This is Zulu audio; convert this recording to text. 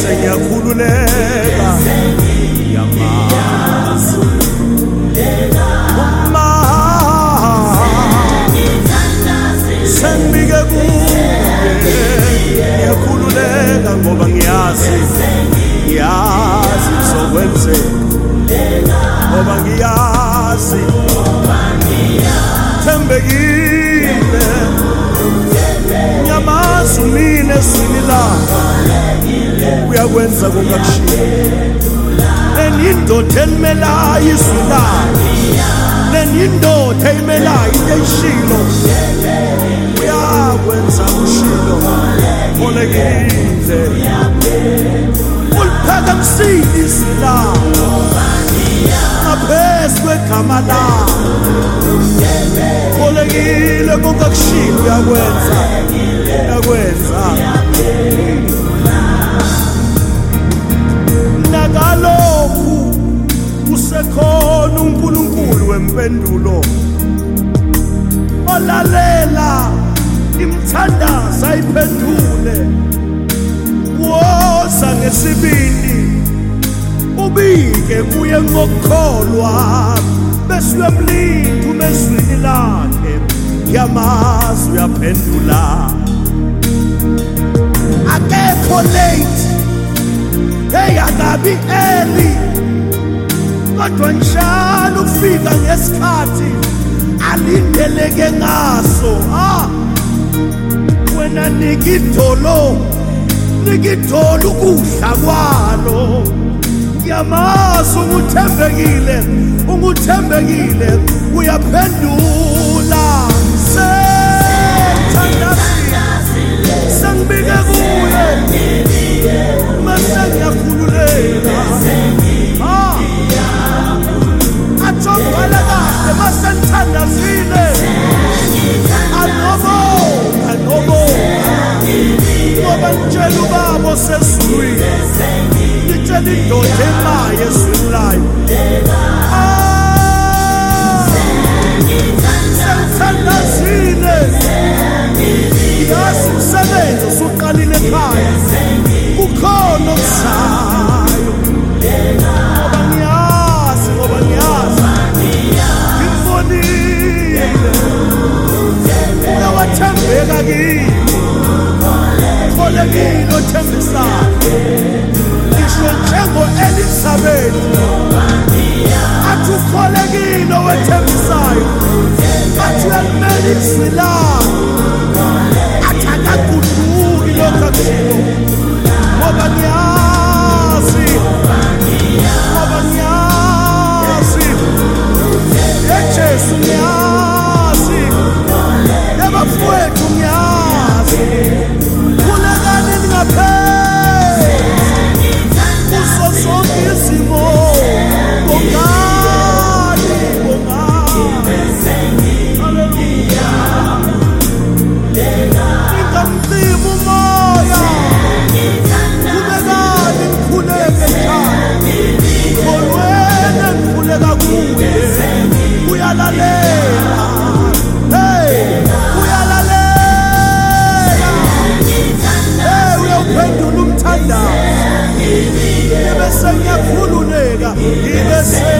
bese ngiyakhululeka yamazi sengibike kuye ngiyakhululeka ngoba ngiyazi uzokwenzeka ngoba ngiyazi thembekile nyamazi umine eswini lakho uyakwenza kungakushiya leniyindoda elimelayo izwi lakho leniyindoda eyimelayo into eyishilo uyakwenza kushilo olekile uliphakamisile izwi lakho ngaphezu kwegama lakho olekile kungakushiya uyakwenza nakalokhu usekhona uNkulunkulu wempendulo olalela imthandaza ayiphendule woza ngesibindi ubike kuye ngokukholwa bese uyamlinda umezwini lakhe yamazi uyaphendula akekho late akabi early kodwa njalo ufika ngesikhathi alindeleke ngaso wena nikidolo ukudla kwalo yamazi unguthembekile uyaphendula sengibike kuye mase ngiyakhululeka atshongala kahle mase ngithandazile anobo ngoba ngitshela ubaba osezulwini ngitshela indoda emayo ezwini layo sengithandazile yazi umsebenzi usuqalile ekhaya ukhona okuzayo ngoba ngiyazi ngimfonile uyawathembeka kimi kholekile othembisayo ngisho njengo-Elizabeth athi ukholekile owethembisayo athi uyalimela izwi lakho athi akaguduki lokhu akushilo ngoba ngiyazi yejesu ngiyazi yabafowethu ngiyazi khulekani ningapheli kuso zonke izimo bongani haleluya ingamcima umoya khulekani ngikhuleke ekhaya kholwena ngikhuleka kuye uyalalela uyawuphendula umthandazo ngibe sengiyakhululeka ngibe